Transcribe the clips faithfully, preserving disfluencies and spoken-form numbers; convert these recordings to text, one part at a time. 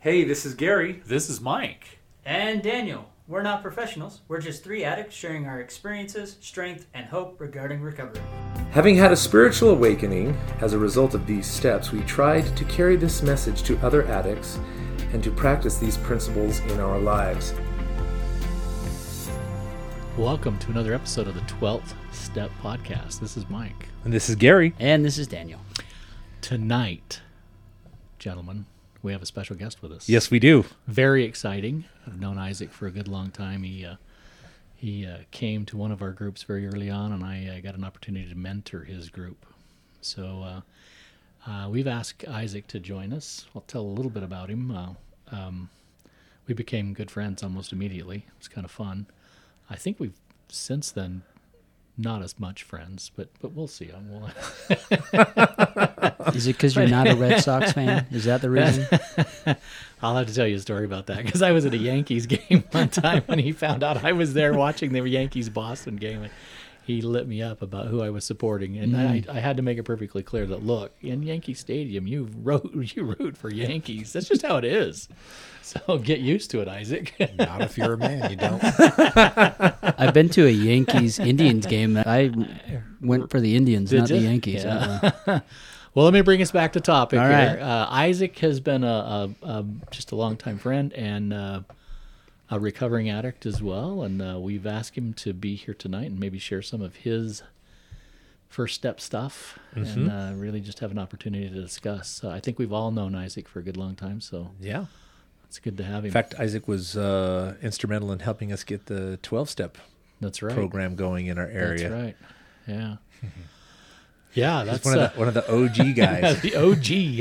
Hey, this is Gary. This is Mike. And Daniel. We're not professionals. We're just three addicts sharing our experiences, strength, and hope regarding recovery. Having had a spiritual awakening as a result of these steps, we tried to carry this message to other addicts and to practice these principles in our lives. Welcome to another episode of the twelfth Step Podcast. This is Mike. And this is Gary. And this is Daniel. Tonight, gentlemen, we have a special guest with us. Yes, we do. Very exciting. I've known Isaac for a good long time. He uh, he uh, came to one of our groups very early on, and I uh, got an opportunity to mentor his group. So uh, uh, we've asked Isaac to join us. I'll tell a little bit about him. Uh, um, we became good friends almost immediately. It was kind of fun. I think we've since then not as much friends, but but we'll see. We'll Is it because you're not a Red Sox fan? Is that the reason? I'll have to tell you a story about that, because I was at a Yankees game one time when he found out I was there watching the Yankees-Boston game. He lit me up about who I was supporting, and mm. I, I had to make it perfectly clear that, look, in Yankee Stadium, you root, you root for Yankees. That's just how it is. So get used to it, Isaac. Not if you're a man, you don't. I've been to a Yankees-Indians game. I went for the Indians, Did not you? the Yankees. Yeah. Uh, well, let me bring us back to topic All here. right. Uh, Isaac has been a, a, a just a longtime friend and uh, a recovering addict as well, and uh, we've asked him to be here tonight and maybe share some of his first step stuff, mm-hmm. and uh, really just have an opportunity to discuss. Uh, I think we've all known Isaac for a good long time, so yeah, it's good to have him. In fact, Isaac was uh, instrumental in helping us get the twelve-step That's right. program going in our area. That's right. Yeah. Yeah, that's one of, uh, the, one of the O G guys. The O G,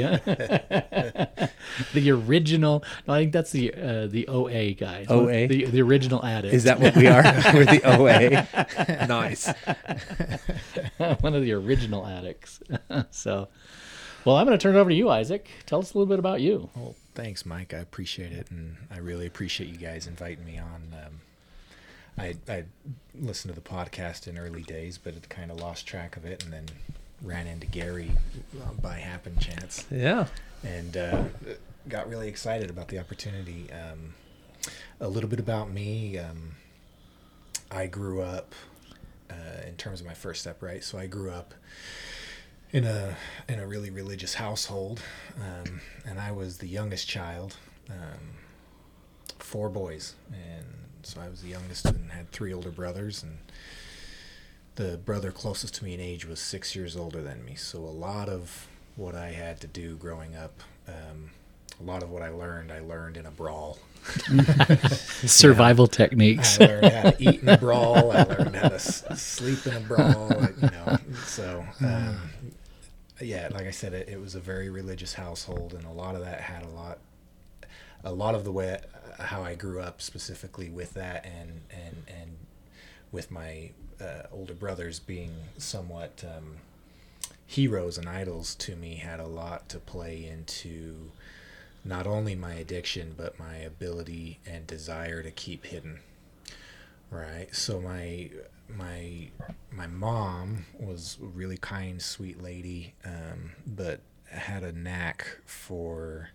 the original. No, I think that's the uh, the O A guys. O A, the the original addict. Is that what we are? We're the O A. Nice. One of the original addicts. So, well, I'm going to turn it over to you, Isaac. Tell us a little bit about you. Well, thanks, Mike. I appreciate it, and I really appreciate you guys inviting me on. Um, I I listened to the podcast in early days, but it kind of lost track of it, and then ran into Gary by happen chance. Yeah. And uh, got really excited about the opportunity. Um, a little bit about me. Um, I grew up, uh, in terms of my first step, right? So I grew up in a in a really religious household, um, and I was the youngest child. Um, four boys, and so I was the youngest and had three older brothers, and the brother closest to me in age was six years older than me. So a lot of what I had to do growing up, um, a lot of what I learned, I learned in a brawl. Survival you know, techniques. I learned how to eat in a brawl. I learned how to s- sleep in a brawl. You know, so um, yeah, like I said, it, it was a very religious household, and a lot of that had a lot, a lot of the way how I grew up specifically with that, and and and with my uh, older brothers being somewhat um, heroes and idols to me, had a lot to play into not only my addiction but my ability and desire to keep hidden. Right. So my my my mom was a really kind, sweet lady, um, but had a knack for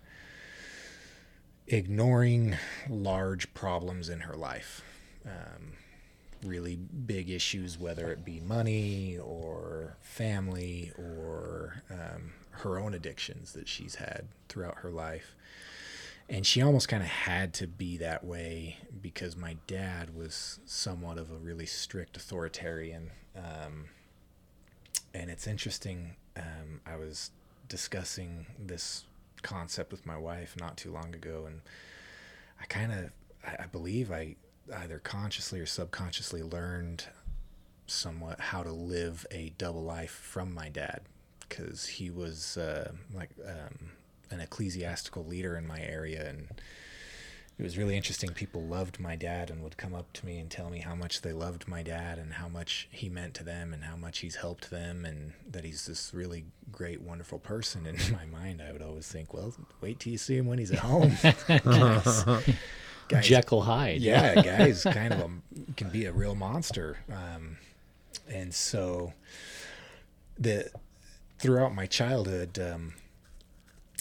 ignoring large problems in her life, um, really big issues, whether it be money or family or um, her own addictions that she's had throughout her life. And she almost kind of had to be that way because my dad was somewhat of a really strict authoritarian. Um, and it's interesting, um, I was discussing this concept with my wife not too long ago, and I kind of I, I believe I either consciously or subconsciously learned somewhat how to live a double life from my dad, because he was uh, like um, an ecclesiastical leader in my area, and it was really interesting. People loved my dad and would come up to me and tell me how much they loved my dad and how much he meant to them and how much he's helped them, and that he's this really great, wonderful person. And in my mind, I would always think, well, wait till you see him when he's at home. guys, guys, Jekyll Hyde. Yeah, guys kind of a, can be a real monster. Um, and so the throughout my childhood, um,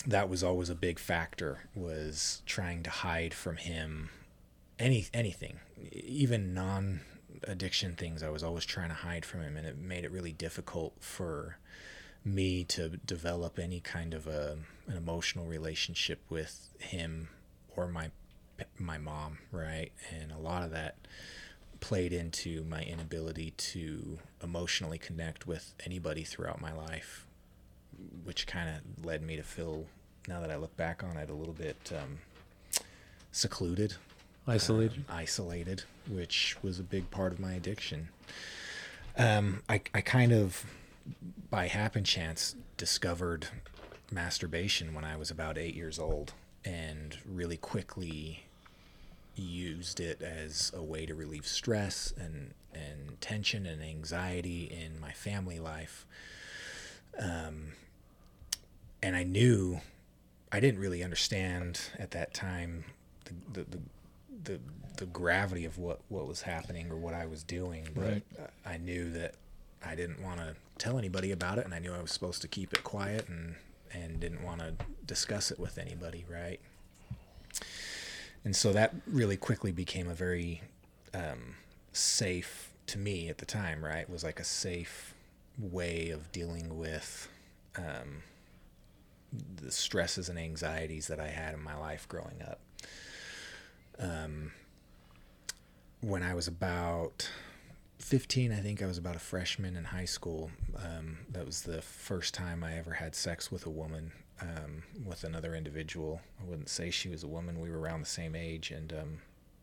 that was always a big factor, was trying to hide from him any anything, even non-addiction things. I was always trying to hide from him, and it made it really difficult for me to develop any kind of a an emotional relationship with him or my my mom, right? And a lot of that played into my inability to emotionally connect with anybody throughout my life, which kind of led me to feel, now that I look back on it, a little bit um, secluded, Isolated. uh, isolated, which was a big part of my addiction. Um, I, I kind of, by happen chance, discovered masturbation when I was about eight years old, and really quickly used it as a way to relieve stress and, and tension and anxiety in my family life. Um, and I knew, I didn't really understand at that time the, the, the, the, the gravity of what, what was happening or what I was doing, but Right. I knew that I didn't want to tell anybody about it, and I knew I was supposed to keep it quiet and, and didn't want to discuss it with anybody, right? And so that really quickly became a very um, safe, to me at the time, right? It was like a safe way of dealing with um, the stresses and anxieties that I had in my life growing up. Um, when I was about fifteen, I think I was about a freshman in high school. Um, that was the first time I ever had sex with a woman, um, with another individual. I wouldn't say she was a woman. We were around the same age. And um,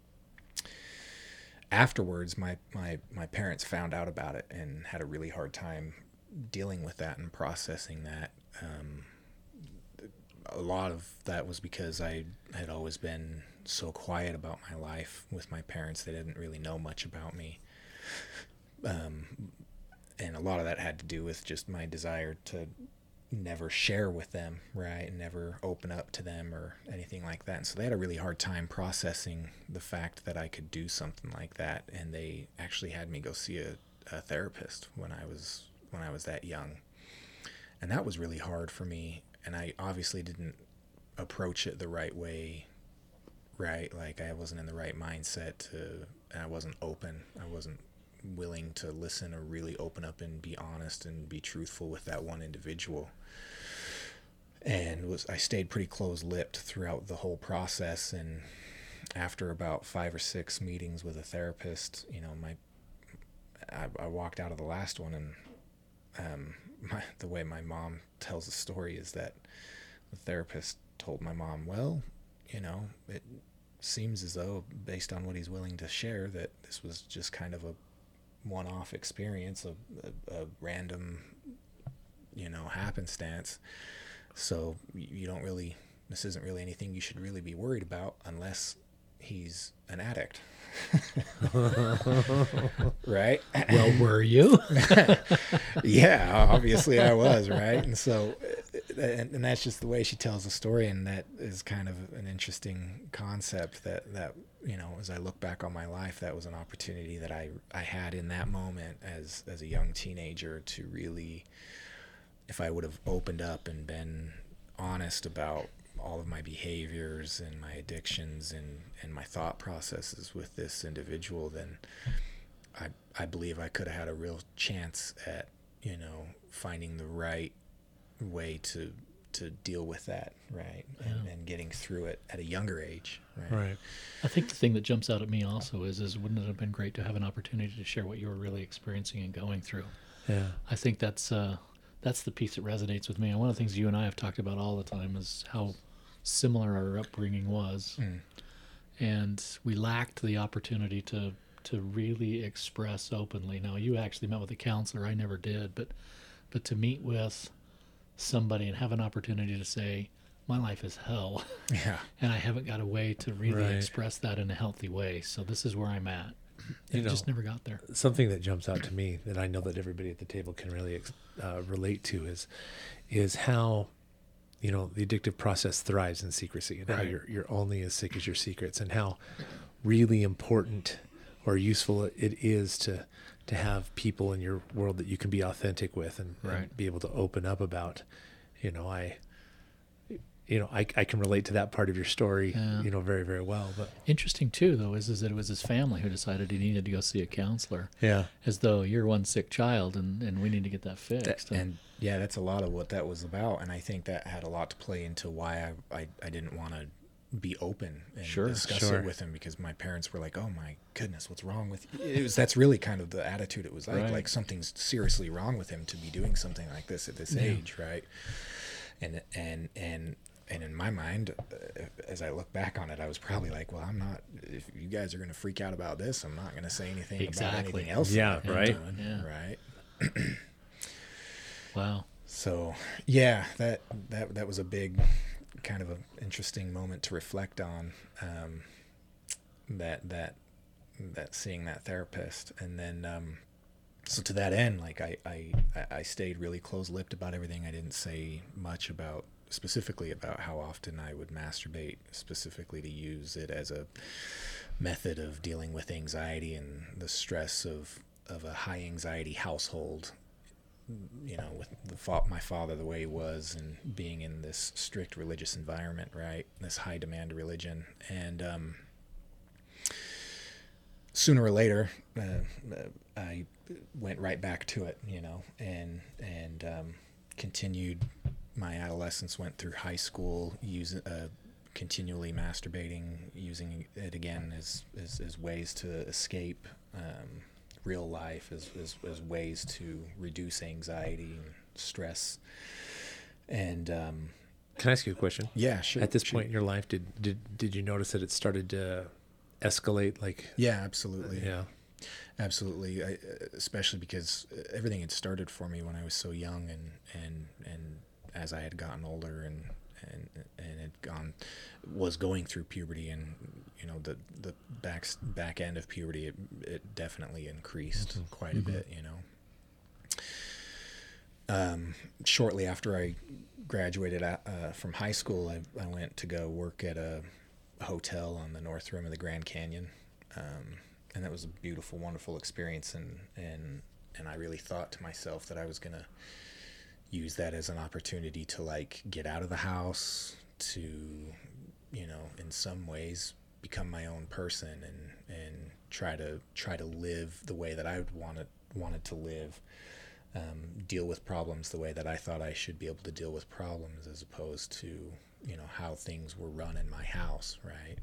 afterwards, my, my, my parents found out about it and had a really hard time dealing with that and processing that. Um, a lot of that was because I had always been so quiet about my life with my parents. They didn't really know much about me. Um, and a lot of that had to do with just my desire to never share with them, right? And never open up to them or anything like that. And so they had a really hard time processing the fact that I could do something like that. And they actually had me go see a, a therapist when I was, when I was that young. And that was really hard for me. And I obviously didn't approach it the right way, right? Like I wasn't in the right mindset to, and I wasn't open. I wasn't willing to listen or really open up and be honest and be truthful with that one individual. And was I stayed pretty close-lipped throughout the whole process. And after about five or six meetings with a therapist, you know, my I, I walked out of the last one, and um, my, the way my mom tells the story is that the therapist told my mom, well, you know, it seems as though, based on what he's willing to share, that this was just kind of a one-off experience, a, a, a random, you know, happenstance. So you don't really, this isn't really anything you should really be worried about unless he's an addict. Right? Well, were you? Yeah, obviously I was, right? And so, and, and that's just the way she tells the story, and that is kind of an interesting concept that, that, you know, as I look back on my life, that was an opportunity that I, I had in that moment as, as a young teenager to really, if I would have opened up and been honest about all of my behaviors and my addictions and, and my thought processes with this individual, then I I believe I could have had a real chance at, you know, finding the right way to to deal with that, right? And, Yeah. and getting through it at a younger age, right? Right. I think the thing that jumps out at me also is, is wouldn't it have been great to have an opportunity to share what you were really experiencing and going through? Yeah. I think that's uh, that's the piece that resonates with me. And one of the things you and I have talked about all the time is how similar our upbringing was. Mm. And we lacked the opportunity to to really express openly. Now, you actually met with a counselor. I never did. But but to meet with somebody and have an opportunity to say, my life is hell. Yeah. And I haven't got a way to really Right. express that in a healthy way. So this is where I'm at. You It know, just never got there. something that jumps out to me that I know that everybody at the table can really ex- uh, relate to is is how, you know, the addictive process thrives in secrecy, and how Right. you're you're only as sick as your secrets, and how really important or useful it is to to have people in your world that you can be authentic with and, Right. and be able to open up about. You know, I you know, I, I can relate to that part of your story, Yeah. you know, very, very well. But Interesting too, though, is, is that it was his family who decided he needed to go see a counselor, yeah, as though you're one sick child and, and we need to get that fixed. and yeah, that's a lot of what that was about, and I think that had a lot to play into why I I, I didn't want to be open and Sure, discuss sure. it with him, because my parents were like, "Oh my goodness, what's wrong with you?" It was that's really kind of the attitude it was like, Right. like something's seriously wrong with him to be doing something like this at this Yeah. age, right? And and and and in my mind, uh, as I look back on it, I was probably like, "Well, I'm not. If you guys are going to freak out about this, I'm not going to say anything about Exactly. anything else." Yeah, that I've been right. doing, Yeah. right. Wow. So yeah, that that that was a big kind of an interesting moment to reflect on. Um, that that that seeing that therapist, and then um, so to that end, like I I I stayed really close-lipped about everything. I didn't say much about specifically about how often I would masturbate, specifically to use it as a method of dealing with anxiety and the stress of of a high anxiety household. You know, with the fa- my father the way he was, and being in this strict religious environment, right? This high demand religion, and um, sooner or later, uh, I went right back to it, you know, and and um, continued my adolescence. Went through high school, using uh, continually masturbating, using it again as as, as ways to escape. Um, real life as, as as ways to reduce anxiety and stress. And um Can I ask you a question? yeah sure At this sure. point in your life, did did did you notice that it started to escalate? Like, yeah absolutely yeah, absolutely I, especially because everything had started for me when I was so young, and and and as I had gotten older and and and had gone was going through puberty, and you know the the back back end of puberty, it, it definitely increased Mm-hmm. quite a bit, you know. Um, shortly after I graduated uh, from high school, I, I went to go work at a hotel on the North Rim of the Grand Canyon, um, and that was a beautiful, wonderful experience. And and and I really thought to myself that I was gonna use that as an opportunity to like get out of the house, to, you know, in some ways become my own person, and and try to try to live the way that I would want it, wanted to live. Um, deal with problems the way that I thought I should be able to deal with problems, as opposed to, you know, how things were run in my house, right?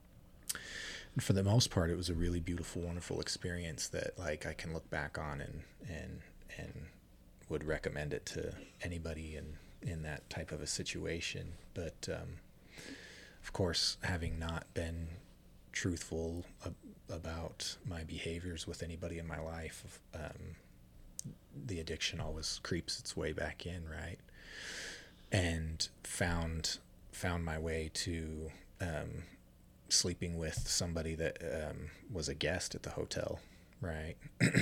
And for the most part, it was a really beautiful, wonderful experience that, like, I can look back on and and and would recommend it to anybody in in that type of a situation. But um, of course, having not been truthful ab- about my behaviors with anybody in my life, um, the addiction always creeps its way back in, right? And found found my way to um, sleeping with somebody that um, was a guest at the hotel, right?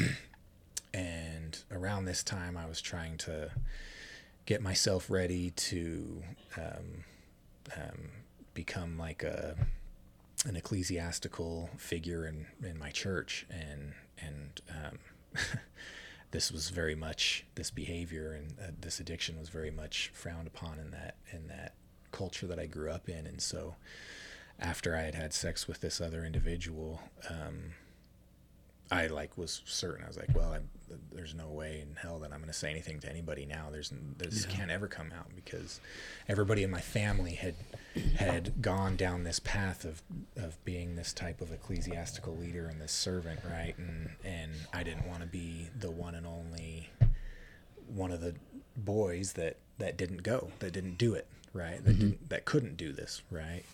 And around this time, I was trying to get myself ready to um, um, become like a an ecclesiastical figure in, in my church, and and um, this was very much, this behavior and uh, this addiction was very much frowned upon in that in that culture that I grew up in. And so after I had had sex with this other individual, um, I like was certain. I was like, well, I'm, there's no way in hell that I'm going to say anything to anybody now. There's this Yeah. can't ever come out, because everybody in my family had had gone down this path of of being this type of ecclesiastical leader and this servant, right? And and I didn't want to be the one and only one of the boys that that didn't go, that didn't do it, right? That Mm-hmm. didn't, that couldn't do this, right?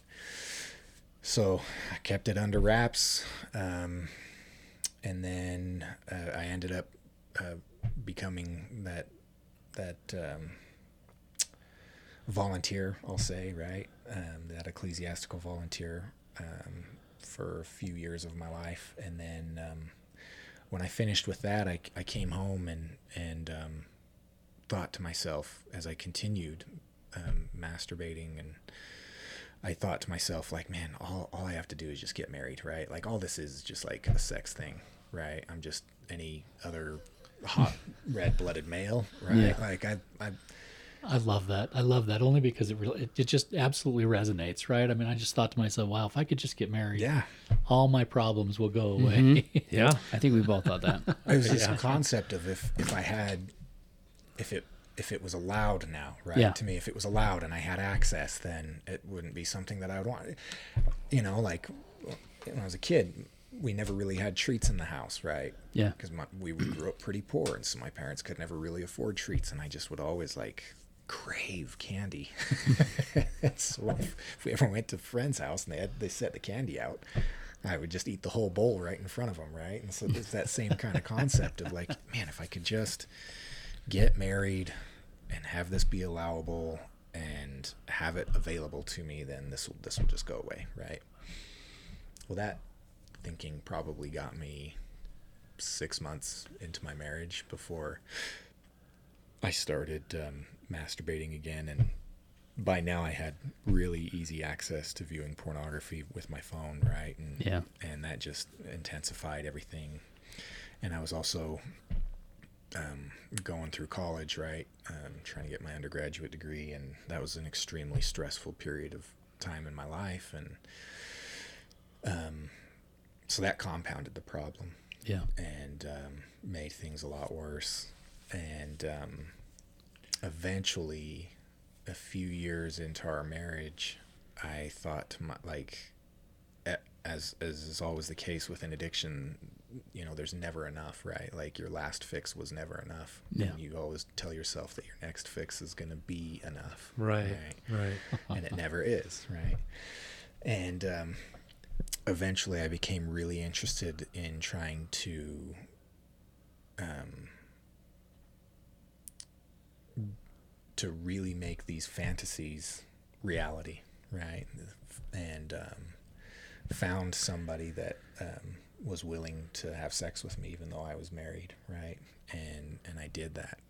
So I kept it under wraps. Um, and then uh, I ended up uh, becoming that that um, volunteer, I'll say, right? Um, that ecclesiastical volunteer um, for a few years of my life, and then um, when I finished with that, I, I came home and and um, thought to myself, as I continued um, masturbating, and I thought to myself, like, man, all, all I have to do is just get married, right? Like, all this is just like a sex thing, right? I'm just any other hot red-blooded male, right? Yeah. Like, I, I, I love that. I love that only because it really, it, it just absolutely resonates, right? I mean, I just thought to myself, wow, if I could just get married, Yeah. all my problems will go away. Mm-hmm. Yeah. I think we both thought that. It was this Yeah. concept of if, if I had, if it, if it was allowed now, right? Yeah. To me, if it was allowed and I had access, then it wouldn't be something that I would want. You know, like when I was a kid, we never really had treats in the house, right? Yeah. Because we grew up pretty poor, and so my parents could never really afford treats, and I just would always like crave candy. So if, if we ever went to a friend's house and they had, they set the candy out, I would just eat the whole bowl right in front of them, right? And so it's that same kind of concept of like, man, if I could just get married and have this be allowable and have it available to me, then this will this will just go away, right? Well, that thinking probably got me six months into my marriage before I started um, masturbating again, and by now I had really easy access to viewing pornography with my phone, right? And, Yeah. and that just intensified everything. And I was also um, going through college, right? Um, trying to get my undergraduate degree, and that was an extremely stressful period of time in my life, and um, so that compounded the problem. Yeah. And um, made things a lot worse. And um, eventually, a few years into our marriage, I thought to my, like, as as is always the case with an addiction, you know, there's never enough, right? Like your last fix was never enough. Yeah. And you always tell yourself that your next fix is going to be enough. Right. Right. And it never is, right? And um, eventually I became really interested in trying to um, to really make these fantasies reality, right? And um, found somebody that um, was willing to have sex with me even though I was married, right? And and I did that.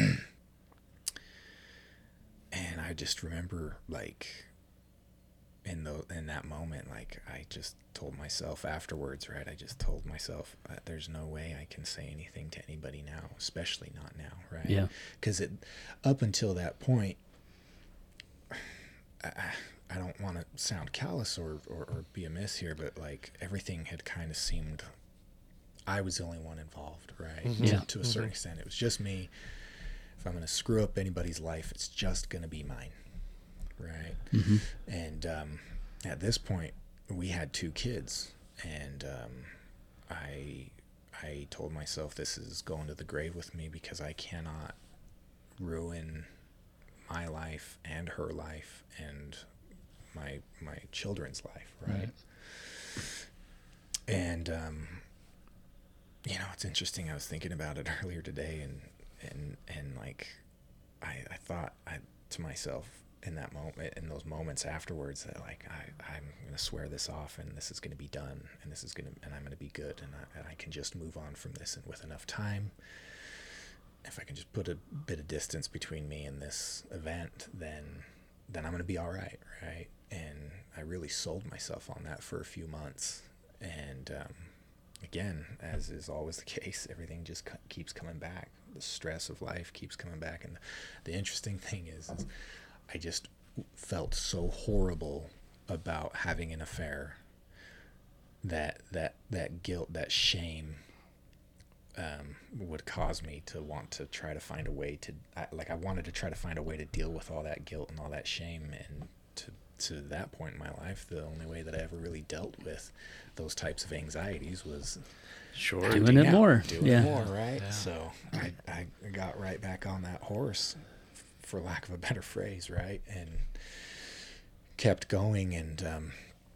And I just remember, like, in the in that moment, like, I just told myself afterwards, right? I just told myself, uh, there's no way I can say anything to anybody now, especially not now, right? Yeah. Because it, up until that point, I, I don't want to sound callous or, or, or be amiss here, but, like, everything had kind of seemed, I was the only one involved, right? Mm-hmm. Yeah. To, to a certain mm-hmm. extent. It was just me. If I'm going to screw up anybody's life, it's just going to be mine. Right. Mm-hmm. And um, at this point, we had two kids, and um, I I told myself this is going to the grave with me because I cannot ruin my life and her life and my my children's life, right? Right. And um, you know, it's interesting. I was thinking about it earlier today, and and and like I I thought I to myself. In that moment, in those moments afterwards, that like I, I'm gonna swear this off, and this is gonna be done, and this is gonna, and I'm gonna be good, and I, and I can just move on from this, and with enough time, if I can just put a bit of distance between me and this event, then, then I'm gonna be all right, right? And I really sold myself on that for a few months, and um, again, as is always the case, everything just co- keeps coming back. The stress of life keeps coming back, and the interesting thing is. is I just felt so horrible about having an affair that that that guilt, that shame um, would cause me to want to try to find a way to, I, like I wanted to try to find a way to deal with all that guilt and all that shame. And to to that point in my life, the only way that I ever really dealt with those types of anxieties was Sure. Doing it out, more. doing Yeah. it more, right? Yeah. So I, I got right back on that horse, for lack of a better phrase, right? And kept going. And um,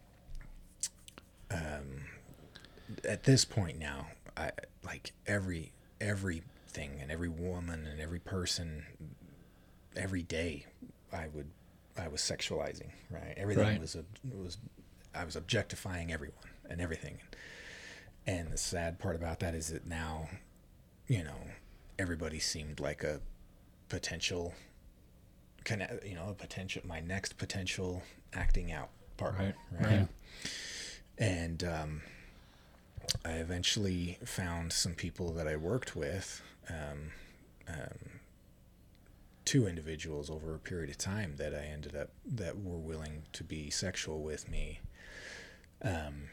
um, at this point now, I like every everything and every woman and every person, every day, I would I was sexualizing, right? Everything Right. was a was I was objectifying everyone and everything. And the sad part about that is that now, you know, everybody seemed like a potential, you know, a potential, my next potential acting out partner, right? Right. Yeah. And um, I eventually found some people that I worked with, um, um, two individuals over a period of time that I ended up that were willing to be sexual with me um,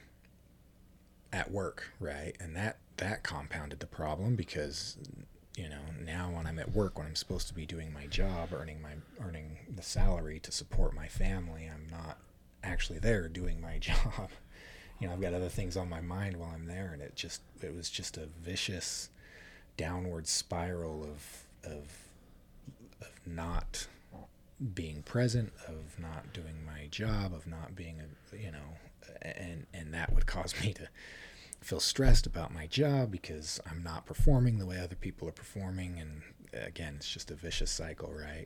at work, right? And that that compounded the problem because, you know, now when I'm at work, when I'm supposed to be doing my job, earning my earning the salary to support my family, I'm not actually there doing my job. You know, I've got other things on my mind while I'm there, and it just it was just a vicious downward spiral of of of not being present, of not doing my job, of not being a, you know, and and that would cause me to feel stressed about my job because I'm not performing the way other people are performing, and again, it's just a vicious cycle, right?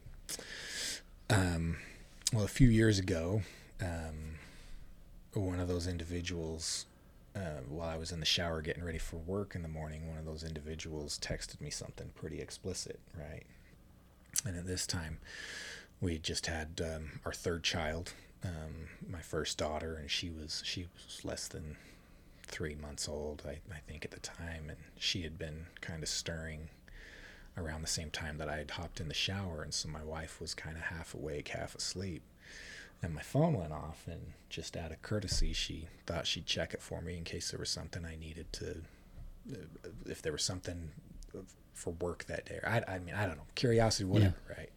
Um, well, a few years ago, um, one of those individuals, uh, while I was in the shower getting ready for work in the morning, one of those individuals texted me something pretty explicit, right? And at this time, we just had um, our third child, um, my first daughter, and she was she was less than three months old, I, I think, at the time, and she had been kind of stirring around the same time that I had hopped in the shower, and so my wife was kind of half awake, half asleep, and my phone went off, and just out of courtesy, she thought she'd check it for me in case there was something I needed to, if there was something for work that day. I, I mean, I don't know, curiosity, whatever, yeah. Right?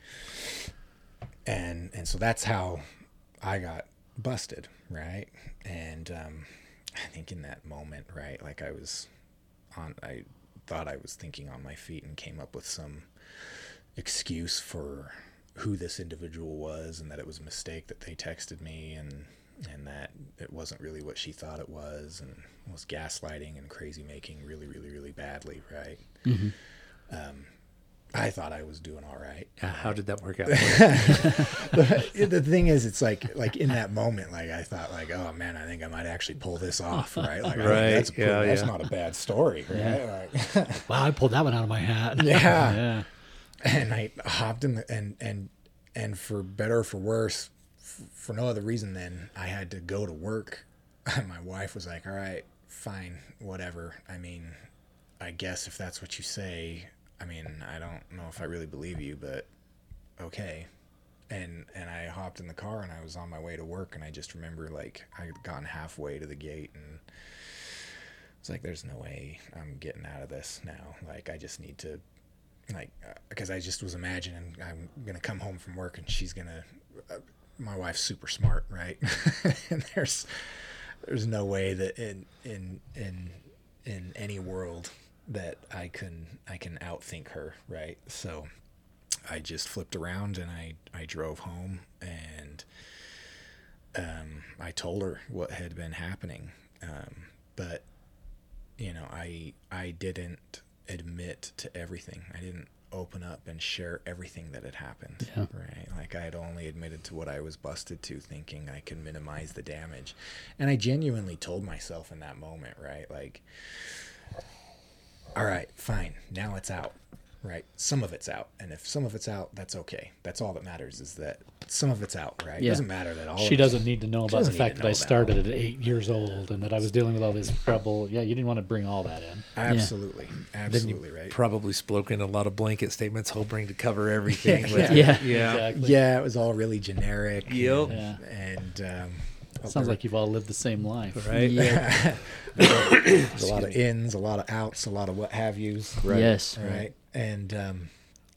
And and so that's how I got busted, right? And um, I think in that moment, right, like I was on, I thought I was thinking on my feet and came up with some excuse for who this individual was, and that it was a mistake that they texted me, and and that it wasn't really what she thought it was, and was gaslighting and crazy making really, really, really badly, right? Mm-hmm. Um, I thought I was doing all right. Yeah, how did that work out? the, the thing is, it's like like in that moment, like I thought, like, oh man, I think I might actually pull this off, right? Like, right. I think that's, yeah, that's yeah. not a bad story, right? Yeah. Like, wow, I pulled that one out of my hat. Yeah. yeah. And I hopped in the, and and and for better or for worse, f- for no other reason than I had to go to work. My wife was like, all right, fine, whatever. I mean, I guess if that's what you say. I mean, I don't know if I really believe you, but okay. And and I hopped in the car and I was on my way to work, and I just remember, like, I had gotten halfway to the gate and it's like, there's no way I'm getting out of this now. Like, I just need to, like, because uh, I just was imagining I'm going to come home from work and she's going to, uh, my wife's super smart, right? And there's there's no way that in in in in any world that I can I can outthink her, right? So I just flipped around and I, I drove home, and um, I told her what had been happening. Um, but, you know, I I didn't admit to everything. I didn't open up and share everything that had happened, yeah. Right? Like, I had only admitted to what I was busted to, thinking I could minimize the damage. And I genuinely told myself in that moment, right? Like, all right, fine, now it's out, right? Some of it's out, and if some of it's out, that's okay. That's all that matters, is that some of it's out, right? Yeah. It doesn't matter that all She of doesn't need to know She about the doesn't need fact to that I know started that. at eight years old and that I was dealing with all this trouble. Yeah, you didn't want to bring all that in. Absolutely, Then absolutely, you right? probably spoke in a lot of blanket statements, hoping to cover everything. Yeah. with- Yeah. yeah. Exactly. Yeah, it was all really generic. Yep. And, and um, Sounds like you've all lived the same life. Right? Yeah. there's a lot of ins, a lot of outs, a lot of what have yous. Right. Yes. Right. And um,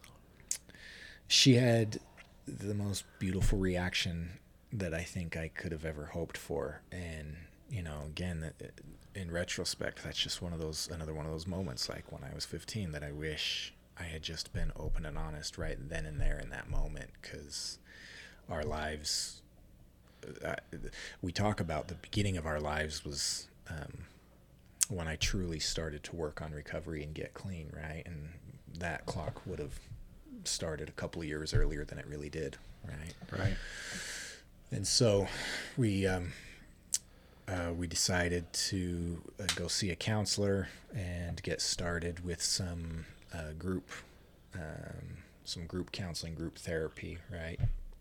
she had the most beautiful reaction that I think I could have ever hoped for. And, you know, again, that in retrospect, that's just one of those, another one of those moments, like when I was fifteen, that I wish I had just been open and honest right then and there in that moment, because our lives, uh, we talk about the beginning of our lives was um, when I truly started to work on recovery and get clean, right? And that clock would have started a couple of years earlier than it really did, right? Right. And so we um, uh, we decided to uh, go see a counselor and get started with some uh, group um, some group counseling, group therapy, right?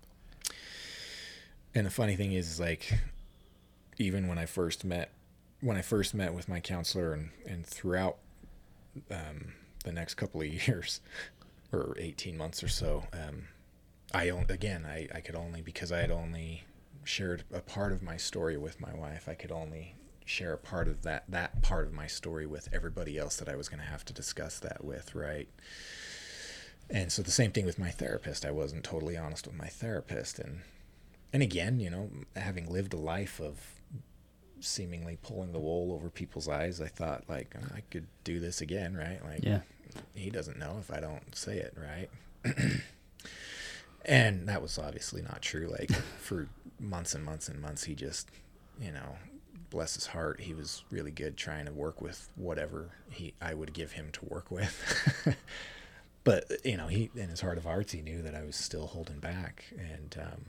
And the funny thing is, like, even when I first met when I first met with my counselor, and, and throughout um, the next couple of years, or eighteen months or so, um, I on- again I, I could only, because I had only shared a part of my story with my wife, I could only share a part of that that part of my story with everybody else that I was going to have to discuss that with, right? And so the same thing with my therapist. I wasn't totally honest with my therapist, and and again, you know, having lived a life of seemingly pulling the wool over people's eyes, I thought, like, oh, I could do this again, right? Like, Yeah. he doesn't know if I don't say it, right? And that was obviously not true. Like, for months and months and months, he just, you know, bless his heart, he was really good trying to work with whatever he I would give him to work with. But, you know, he, in his heart of hearts, he knew that I was still holding back. And um,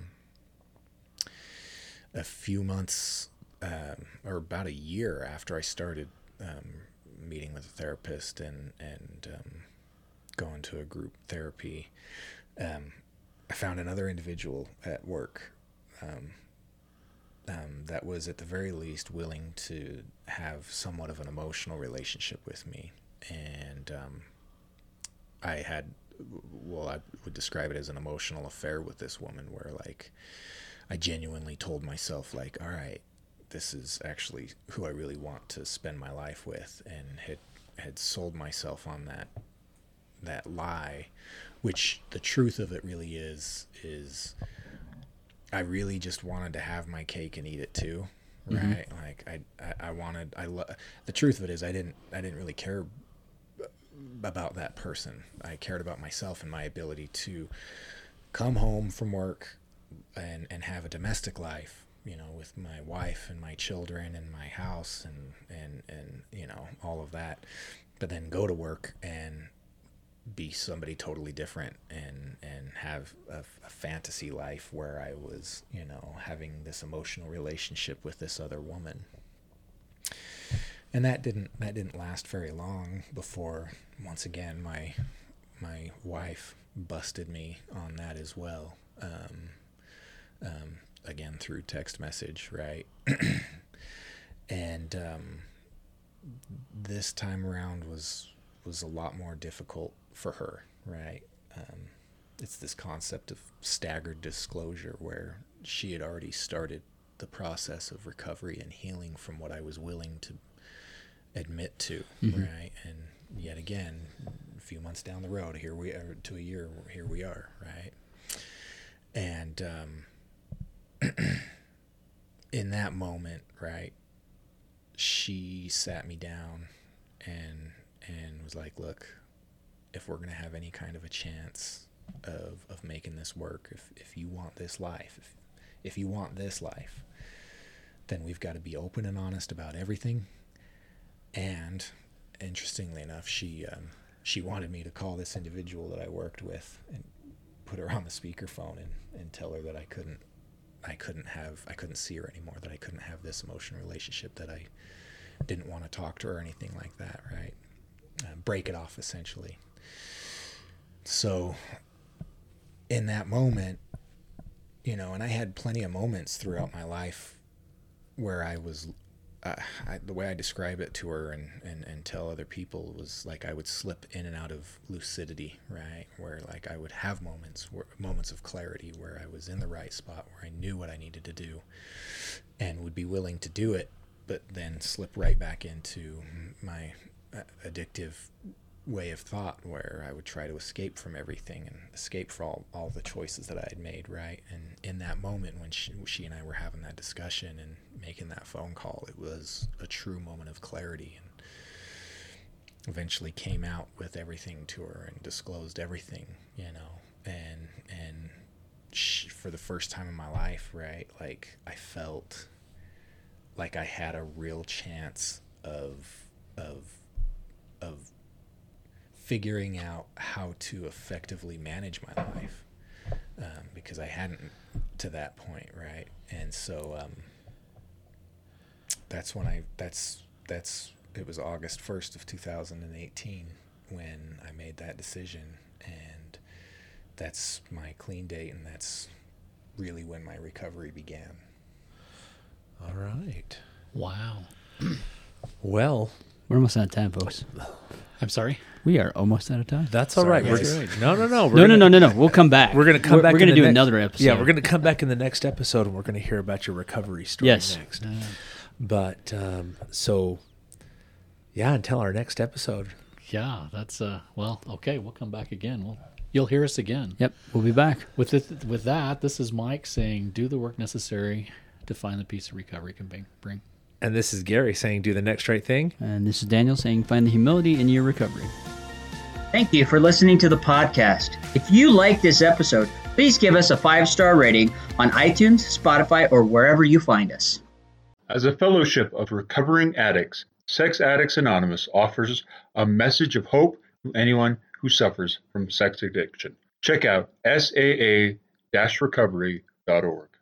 a few months, um, or about a year after I started um, meeting with a therapist and, and um, going to a group therapy, um, I found another individual at work um, um, that was at the very least willing to have somewhat of an emotional relationship with me. And um, I had, well, I would describe it as an emotional affair with this woman where, like, I genuinely told myself, like, all right, this is actually who I really want to spend my life with, and had had sold myself on that that lie, which the truth of it really is, is I really just wanted to have my cake and eat it too, right? Mm-hmm. Like, I, I, I wanted, I lo- the truth of it is I didn't, I didn't really care about that person. I cared about myself and my ability to come home from work and, and have a domestic life, you know, with my wife and my children and my house and, and, and, you know, all of that, but then go to work and be somebody totally different and, and have a, a fantasy life where I was, you know, having this emotional relationship with this other woman. And that didn't that didn't last very long before, once again, my my wife busted me on that as well. Um, um, again, through text message, right? And um, this time around was was a lot more difficult for her, right? Um, it's this concept of staggered disclosure where she had already started the process of recovery and healing from what I was willing to admit to, mm-hmm. right? And yet again, a few months down the road, here we are, to a year, here we are, right? And um, in that moment, right, she sat me down and and was like, look, if we're going to have any kind of a chance of of making this work, if if you want this life, if, if you want this life, then we've got to be open and honest about everything. And interestingly enough, she um, she wanted me to call this individual that I worked with and put her on the speakerphone and, and tell her that I couldn't I couldn't have I couldn't see her anymore, that I couldn't have this emotional relationship, that I didn't want to talk to her or anything like that, right? Uh, break it off, essentially. So in that moment, you know, and I had plenty of moments throughout my life where I was Uh, I, the way I describe it to her and, and, and tell other people was like I would slip in and out of lucidity, right? Where like I would have moments, where, moments of clarity where I was in the right spot, where I knew what I needed to do and would be willing to do it, but then slip right back into my uh, addictive way of thought where I would try to escape from everything and escape from all, all the choices that I had made, right? And in that moment when she, she and I were having that discussion and making that phone call, it was a true moment of clarity, and eventually came out with everything to her and disclosed everything, you know, and and she, for the first time in my life, right, like I felt like I had a real chance of of of figuring out how to effectively manage my life, um, because I hadn't to that point, right? And so um, that's when I that's that's it was August first of two thousand eighteen when I made that decision, and that's my clean date, and that's really when my recovery began. All right. Wow. Well, we're almost out of time, folks. I'm sorry? We are almost out of time. That's all Sorry, right. We're, guys. no, no, no. We're No, no, gonna, no, no, no. We'll come back. We're going to come we're, back. We're in going to the do next- another episode. Yeah, we're going to come back in the next episode, and we're going to hear about your recovery story Yes. next. But um, so, yeah, until our next episode. Yeah, that's uh. Well, okay, we'll come back again. We'll you'll hear us again. Yep, we'll be back. With this, with that, this is Mike saying, "Do the work necessary to find the peace of recovery can bring." bring. And this is Gary saying, do the next right thing. And this is Daniel saying, find the humility in your recovery. Thank you for listening to the podcast. If you like this episode, please give us a five-star rating on iTunes, Spotify, or wherever you find us. As a fellowship of recovering addicts, Sex Addicts Anonymous offers a message of hope to anyone who suffers from sex addiction. Check out S A A recovery dot org.